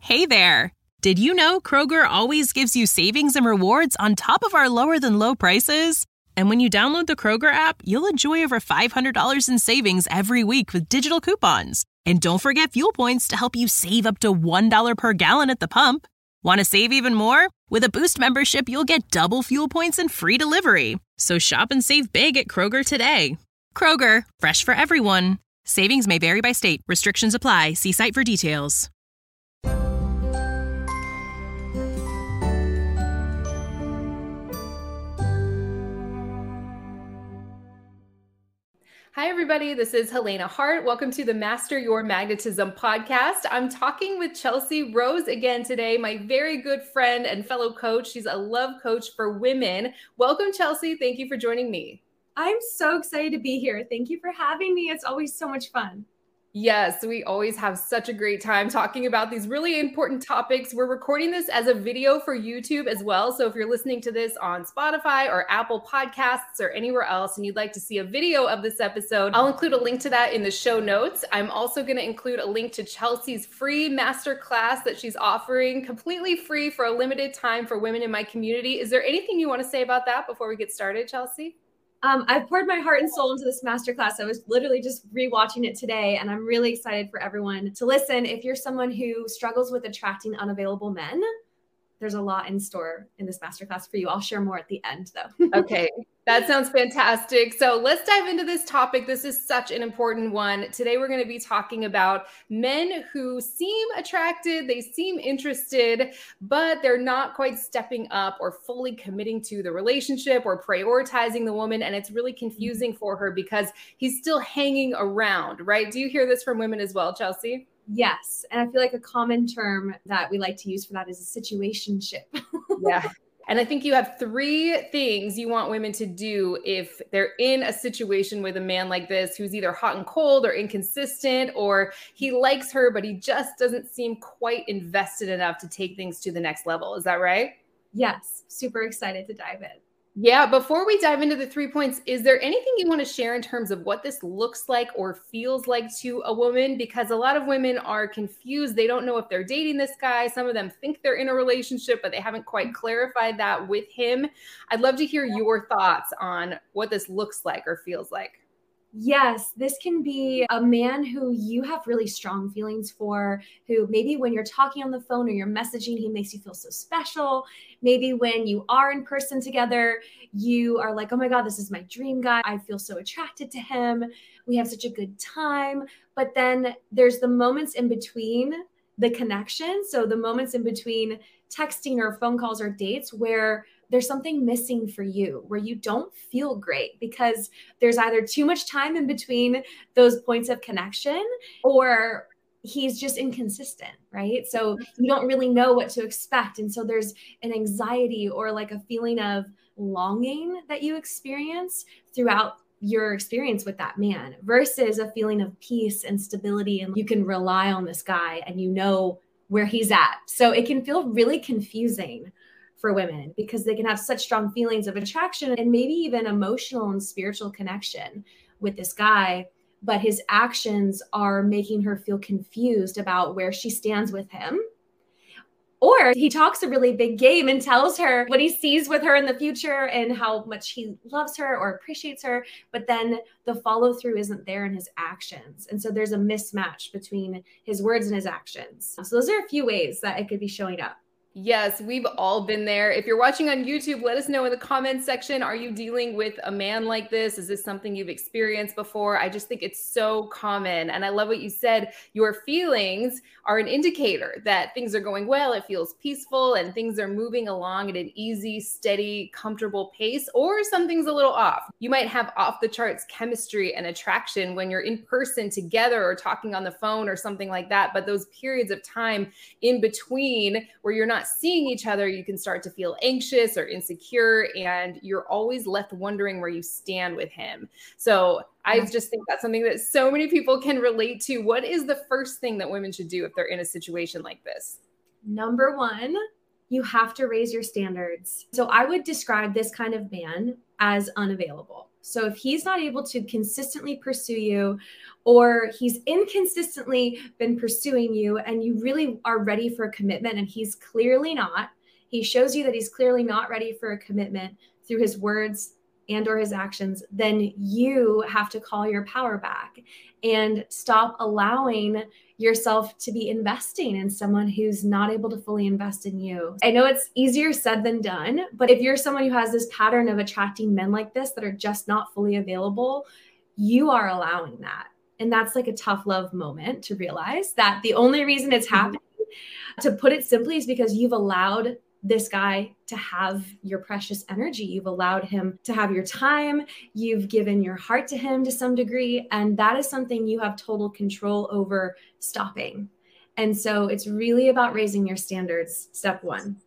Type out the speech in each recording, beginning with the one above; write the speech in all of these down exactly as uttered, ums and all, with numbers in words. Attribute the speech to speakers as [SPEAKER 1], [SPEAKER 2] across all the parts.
[SPEAKER 1] Hey there! Did you know Kroger always gives you savings and rewards on top of our lower than low prices? And when you download the Kroger app, you'll enjoy over five hundred dollars in savings every week with digital coupons. And don't forget fuel points to help you save up to one dollar per gallon at the pump. Want to save even more? With a Boost membership, you'll get double fuel points and free delivery. So shop and save big at Kroger today. Kroger, fresh for everyone. Savings may vary by state. Restrictions apply. See site for details.
[SPEAKER 2] Hi, everybody. This is Helena Hart. Welcome to the Master Your Magnetism podcast. I'm talking with Chelsea Rose again today, my very good friend and fellow coach. She's a love coach for women. Welcome, Chelsea. Thank you for joining me.
[SPEAKER 3] I'm so excited to be here. Thank you for having me. It's always so much fun.
[SPEAKER 2] Yes, we always have such a great time talking about these really important topics. We're recording this as a video for YouTube as well. So if you're listening to this on Spotify or Apple Podcasts or anywhere else and you'd like to see a video of this episode, I'll include a link to that in the show notes. I'm also going to include a link to Chelsea's free masterclass that she's offering completely free for a limited time for women in my community. Is there anything you want to say about that before we get started, Chelsea?
[SPEAKER 3] Um, I've poured my heart and soul into this masterclass. I was literally just rewatching it today, and I'm really excited for everyone to listen. If you're someone who struggles with attracting unavailable men, there's a lot in store in this masterclass for you. I'll share more at the end, though.
[SPEAKER 2] Okay, that sounds fantastic. So let's dive into this topic. This is such an important one. Today, we're going to be talking about men who seem attracted, they seem interested, but they're not quite stepping up or fully committing to the relationship or prioritizing the woman. And it's really confusing for her because he's still hanging around, right? Do you hear this from women as well, Chelsea?
[SPEAKER 3] Yes. And I feel like a common term that we like to use for that is a situationship.
[SPEAKER 2] Yeah. And I think you have three things you want women to do if they're in a situation with a man like this, who's either hot and cold or inconsistent, or he likes her, but he just doesn't seem quite invested enough to take things to the next level. Is that right?
[SPEAKER 3] Yes. Super excited to dive in.
[SPEAKER 2] Yeah. Before we dive into the three points, is there anything you want to share in terms of what this looks like or feels like to a woman? Because a lot of women are confused. They don't know if they're dating this guy. Some of them think they're in a relationship, but they haven't quite clarified that with him. I'd love to hear your thoughts on what this looks like or feels like.
[SPEAKER 3] Yes, this can be a man who you have really strong feelings for, who maybe when you're talking on the phone or you're messaging, he makes you feel so special. Maybe when you are in person together, you are like, oh my God, this is my dream guy. I feel so attracted to him. We have such a good time. But then there's the moments in between the connection. So the moments in between texting or phone calls or dates where there's something missing for you, where you don't feel great because there's either too much time in between those points of connection or he's just inconsistent, right? So you don't really know what to expect. And so there's an anxiety or like a feeling of longing that you experience throughout your experience with that man versus a feeling of peace and stability. And you can rely on this guy and you know where he's at. So it can feel really confusing for women because they can have such strong feelings of attraction and maybe even emotional and spiritual connection with this guy, but his actions are making her feel confused about where she stands with him. Or he talks a really big game and tells her what he sees with her in the future and how much he loves her or appreciates her, but then the follow through isn't there in his actions. And so there's a mismatch between his words and his actions. So those are a few ways that it could be showing up.
[SPEAKER 2] Yes, we've all been there. If you're watching on YouTube, let us know in the comments section. Are you dealing with a man like this? Is this something you've experienced before? I just think it's so common. And I love what you said. Your feelings are an indicator that things are going well. It feels peaceful and things are moving along at an easy, steady, comfortable pace, or something's a little off. You might have off the charts chemistry and attraction when you're in person together or talking on the phone or something like that. But those periods of time in between where you're not seeing each other, you can start to feel anxious or insecure, and you're always left wondering where you stand with him. So I just think that's something that so many people can relate to. What is the first thing that women should do if they're in a situation like this?
[SPEAKER 3] Number one, you have to raise your standards. So I would describe this kind of man as unavailable. So if he's not able to consistently pursue you, or he's inconsistently been pursuing you and you really are ready for a commitment and he's clearly not, he shows you that he's clearly not ready for a commitment through his words and or his actions, then you have to call your power back and stop allowing yourself to be investing in someone who's not able to fully invest in you. I know it's easier said than done, but if you're someone who has this pattern of attracting men like this that are just not fully available, you are allowing that. And that's like a tough love moment to realize that the only reason it's happening, to put it simply, is because you've allowed this guy to have your precious energy. You've allowed him to have your time. You've given your heart to him to some degree. And that is something you have total control over stopping. And so it's really about raising your standards. Step one.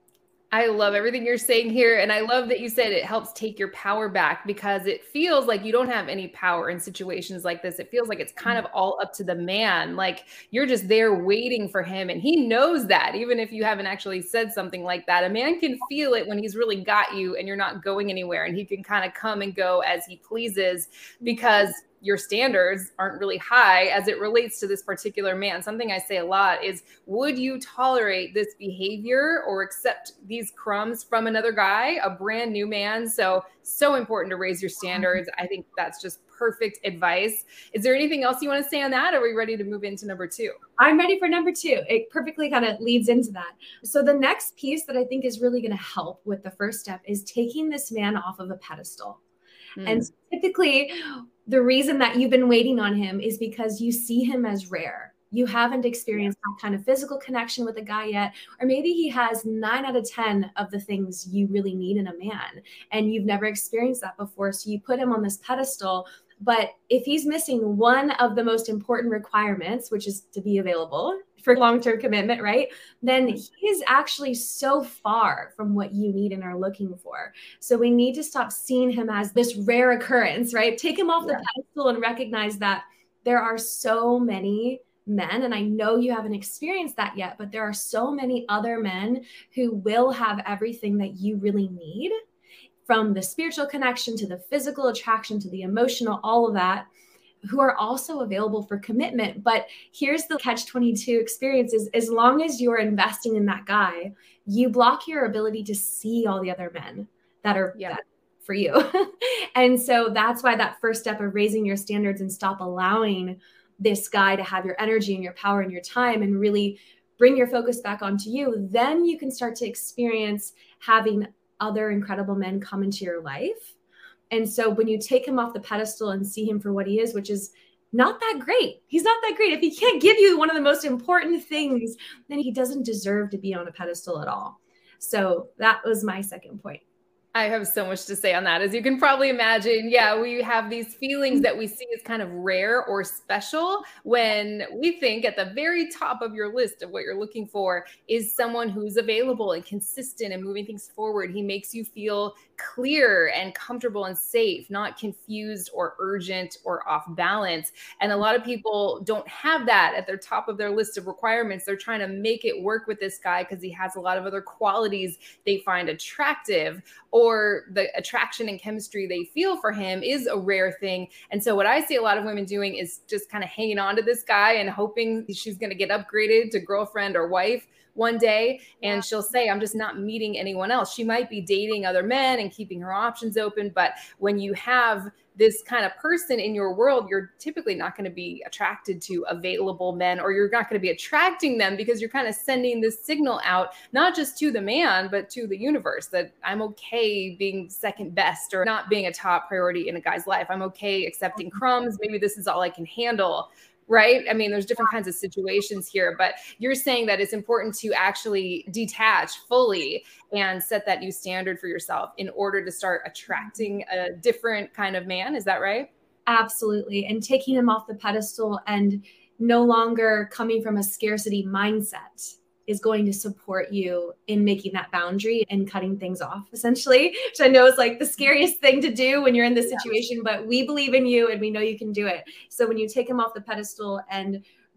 [SPEAKER 2] I love everything you're saying here. And I love that you said it helps take your power back, because it feels like you don't have any power in situations like this. It feels like it's kind of all up to the man. Like you're just there waiting for him. And he knows that, even if you haven't actually said something like that. A man can feel it when he's really got you and you're not going anywhere, and he can kind of come and go as he pleases, because your standards aren't really high as it relates to this particular man. Something I say a lot is, would you tolerate this behavior or accept these crumbs from another guy, a brand new man? So, so important to raise your standards. I think that's just perfect advice. Is there anything else you want to say on that? Or are we ready to move into number two?
[SPEAKER 3] I'm ready for number two. It perfectly kind of leads into that. So the next piece that I think is really going to help with the first step is taking this man off of a pedestal. Mm. And typically, the reason that you've been waiting on him is because you see him as rare. You haven't experienced that kind of physical connection with a guy yet, or maybe he has nine out of ten of the things you really need in a man, and you've never experienced that before. So you put him on this pedestal. But if he's missing one of the most important requirements, which is to be available for long-term commitment, right? Then he is actually so far from what you need and are looking for. So we need to stop seeing him as this rare occurrence, right? Take him off yeah. the pedestal and recognize that there are so many men, and I know you haven't experienced that yet, but there are so many other men who will have everything that you really need, from the spiritual connection to the physical attraction to the emotional, all of that, who are also available for commitment. But here's the catch twenty-two experience is, as long as you're investing in that guy, you block your ability to see all the other men that are yeah. that for you. And so that's why that first step of raising your standards and stop allowing this guy to have your energy and your power and your time and really bring your focus back onto you, then you can start to experience having other incredible men come into your life. And so when you take him off the pedestal and see him for what he is, which is not that great, he's not that great. If he can't give you one of the most important things, then he doesn't deserve to be on a pedestal at all. So that was my second point.
[SPEAKER 2] I have so much to say on that. As you can probably imagine, yeah, we have these feelings that we see as kind of rare or special when we think at the very top of your list of what you're looking for is someone who's available and consistent and moving things forward. He makes you feel clear and comfortable and safe, not confused or urgent or off balance. And a lot of people don't have that at their top of their list of requirements. They're trying to make it work with this guy because he has a lot of other qualities they find attractive, or the attraction and chemistry they feel for him is a rare thing. And so what I see a lot of women doing is just kind of hanging on to this guy and hoping she's going to get upgraded to girlfriend or wife one day. And yeah. she'll say, I'm just not meeting anyone else. She might be dating other men and keeping her options open. But when you have this kind of person in your world, you're typically not going to be attracted to available men, or you're not going to be attracting them because you're kind of sending this signal out, not just to the man, but to the universe that I'm okay being second best or not being a top priority in a guy's life. I'm okay accepting crumbs. Maybe this is all I can handle. Right? I mean, there's different kinds of situations here, but you're saying that it's important to actually detach fully and set that new standard for yourself in order to start attracting a different kind of man. Is that right?
[SPEAKER 3] Absolutely. And taking him off the pedestal and no longer coming from a scarcity mindset is going to support you in making that boundary and cutting things off, essentially, which I know is like the scariest thing to do when you're in this situation, but we believe in you and we know you can do it. So when you take him off the pedestal and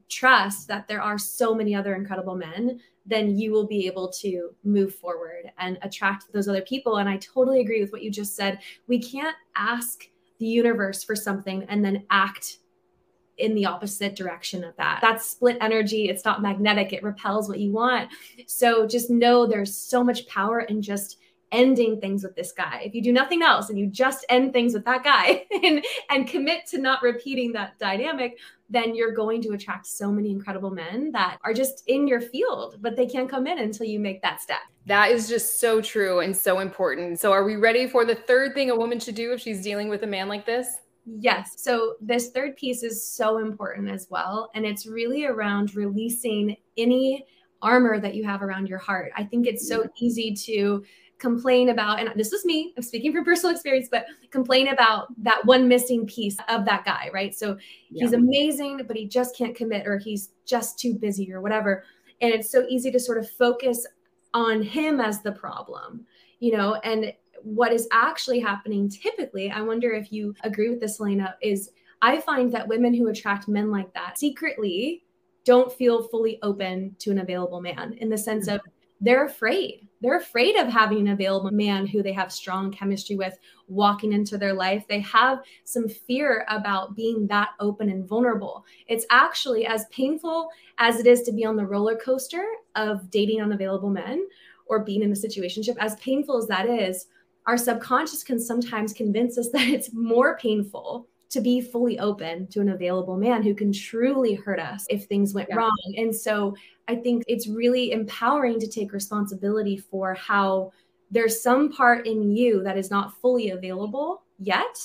[SPEAKER 3] trust that there are so many other incredible men, then you will be able to move forward and attract those other people. And I totally agree with what you just said. We can't ask the universe for something and then act in the opposite direction of that. That's split energy. It's not magnetic. It repels what you want. So just know there's so much power in just ending things with this guy. If you do nothing else and you just end things with that guy and, and commit to not repeating that dynamic, then you're going to attract so many incredible men that are just in your field, but they can't come in until you make that step.
[SPEAKER 2] That is just so true and so important. So are we ready for the third thing a woman should do if she's dealing with a man like this?
[SPEAKER 3] Yes. So this third piece is so important as well. And it's really around releasing any armor that you have around your heart. I think it's so easy to complain about, and this is me, I'm speaking from personal experience, but complain about that one missing piece of that guy, right? So yeah. he's amazing, but he just can't commit, or he's just too busy or whatever. And it's so easy to sort of focus on him as the problem, you know, and what is actually happening typically, I wonder if you agree with this, Helena, is I find that women who attract men like that secretly don't feel fully open to an available man, in the sense of they're afraid. They're afraid of having an available man who they have strong chemistry with walking into their life. They have some fear about being that open and vulnerable. It's actually as painful as it is to be on the roller coaster of dating unavailable men or being in a situationship. As painful as that is, our subconscious can sometimes convince us that it's more painful to be fully open to an available man who can truly hurt us if things went yeah. wrong. And so I think it's really empowering to take responsibility for how there's some part in you that is not fully available yet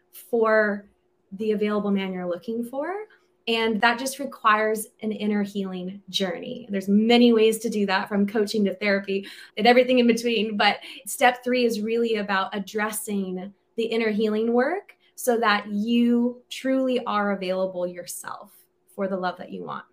[SPEAKER 3] for the available man you're looking for. And that just requires an inner healing journey. There's many ways to do that, from coaching to therapy and everything in between. But step three is really about addressing the inner healing work so that you truly are available yourself for the love that you want.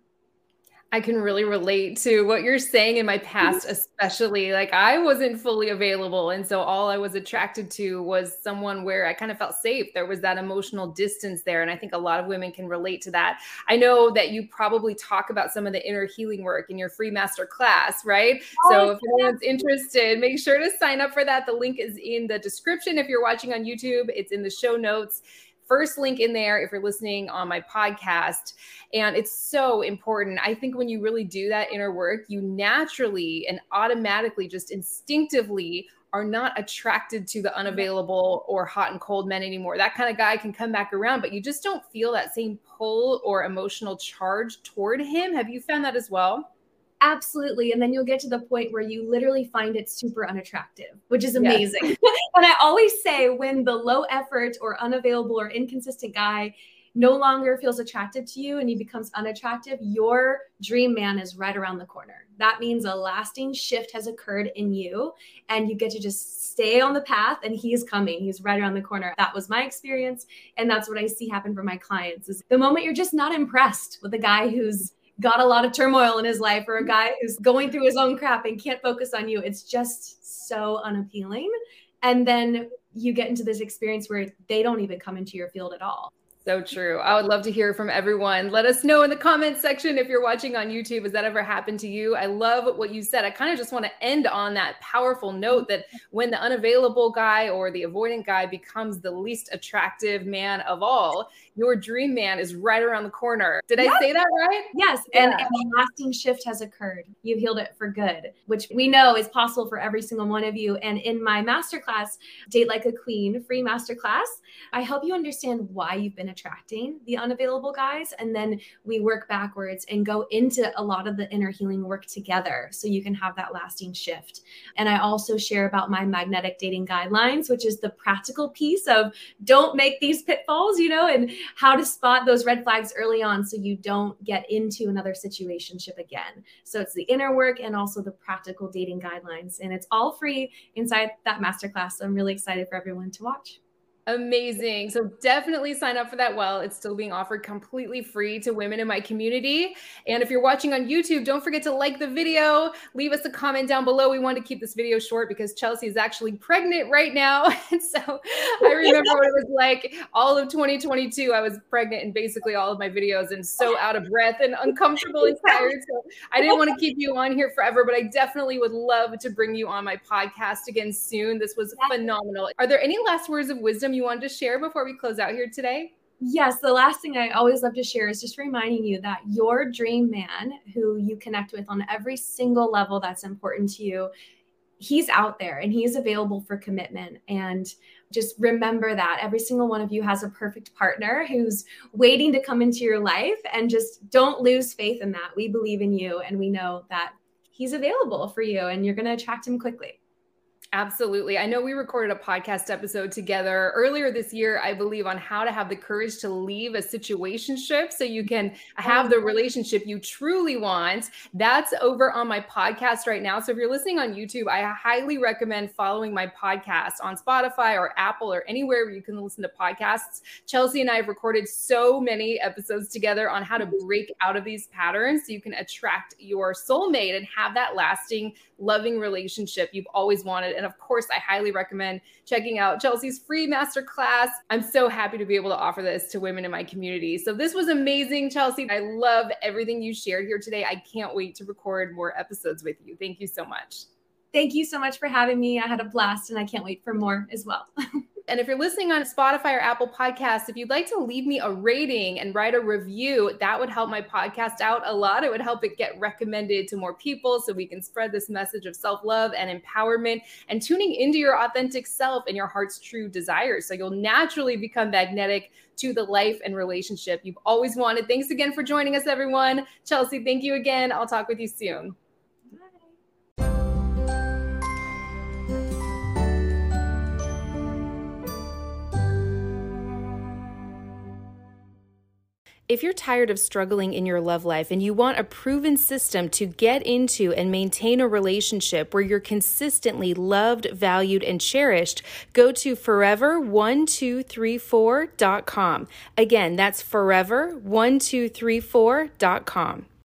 [SPEAKER 2] I can really relate to what you're saying. In my past, especially, like I wasn't fully available. And so all I was attracted to was someone where I kind of felt safe. There was that emotional distance there. And I think a lot of women can relate to that. I know that you probably talk about some of the inner healing work in your free master class, right? Oh, so if anyone's interested, make sure to sign up for that. The link is in the description. If you're watching on YouTube, it's in the show notes. First link in there if you're listening on my podcast. And it's so important. I think when you really do that inner work, you naturally and automatically, just instinctively, are not attracted to the unavailable or hot and cold men anymore. That kind of guy can come back around, but you just don't feel that same pull or emotional charge toward him. Have you found that as well?
[SPEAKER 3] Absolutely. And then you'll get to the point where you literally find it super unattractive, which is amazing. Yes. And I always say, when the low effort or unavailable or inconsistent guy no longer feels attracted to you and he becomes unattractive, your dream man is right around the corner. That means a lasting shift has occurred in you, and you get to just stay on the path, and he's coming. He's right around the corner. That was my experience. And that's what I see happen for my clients, is the moment you're just not impressed with a guy who's got a lot of turmoil in his life, or a guy who's going through his own crap and can't focus on you. It's just so unappealing. And then you get into this experience where they don't even come into your field at all.
[SPEAKER 2] So true. I would love to hear from everyone. Let us know in the comments section if you're watching on YouTube. Has that ever happened to you? I love what you said. I kind of just want to end on that powerful note that when the unavailable guy or the avoidant guy becomes the least attractive man of all, your dream man is right around the corner. Did yes. I say that right?
[SPEAKER 3] Yes. Yeah. And, and a lasting shift has occurred. You've healed it for good, which we know is possible for every single one of you. And in my masterclass, Date Like a Queen, free masterclass, I help you understand why you've been attracting the unavailable guys. And then we work backwards and go into a lot of the inner healing work together so you can have that lasting shift. And I also share about my magnetic dating guidelines, which is the practical piece of don't make these pitfalls, you know, and how to spot those red flags early on so you don't get into another situationship again. So it's the inner work and also the practical dating guidelines. And it's all free inside that masterclass. So I'm really excited for everyone to watch.
[SPEAKER 2] Amazing. So definitely sign up for that well. It's still being offered completely free to women in my community. And if you're watching on YouTube, don't forget to like the video, leave us a comment down below. We want to keep this video short because Chelsea is actually pregnant right now. And so I remember what it was like all of twenty twenty-two. I was pregnant in basically all of my videos and so out of breath and uncomfortable and tired. So I didn't want to keep you on here forever, but I definitely would love to bring you on my podcast again soon. This was phenomenal. Are there any last words of wisdom you wanted to share before we close out here today?
[SPEAKER 3] Yes, the last thing I always love to share is just reminding you that your dream man, who you connect with on every single level that's important to you, he's out there and he's available for commitment. And just remember that every single one of you has a perfect partner who's waiting to come into your life, and just don't lose faith in that. We believe in you and we know that he's available for you and you're going to attract him quickly.
[SPEAKER 2] Absolutely. I know we recorded a podcast episode together earlier this year, I believe, on how to have the courage to leave a situationship so you can have the relationship you truly want. That's over on my podcast right now. So if you're listening on YouTube, I highly recommend following my podcast on Spotify or Apple or anywhere where you can listen to podcasts. Chelsea and I have recorded so many episodes together on how to break out of these patterns so you can attract your soulmate and have that lasting, loving relationship you've always wanted. And of course, I highly recommend checking out Chelsea's free masterclass. I'm so happy to be able to offer this to women in my community. So this was amazing, Chelsea. I love everything you shared here today. I can't wait to record more episodes with you. Thank you so much.
[SPEAKER 3] Thank you so much for having me. I had a blast and I can't wait for more as well.
[SPEAKER 2] And if you're listening on Spotify or Apple Podcasts, if you'd like to leave me a rating and write a review, that would help my podcast out a lot. It would help it get recommended to more people so we can spread this message of self-love and empowerment and tuning into your authentic self and your heart's true desires. So you'll naturally become magnetic to the life and relationship you've always wanted. Thanks again for joining us, everyone. Chelsea, thank you again. I'll talk with you soon. If you're tired of struggling in your love life and you want a proven system to get into and maintain a relationship where you're consistently loved, valued, and cherished, go to forever one two three four dot com. Again, that's forever one two three four dot com.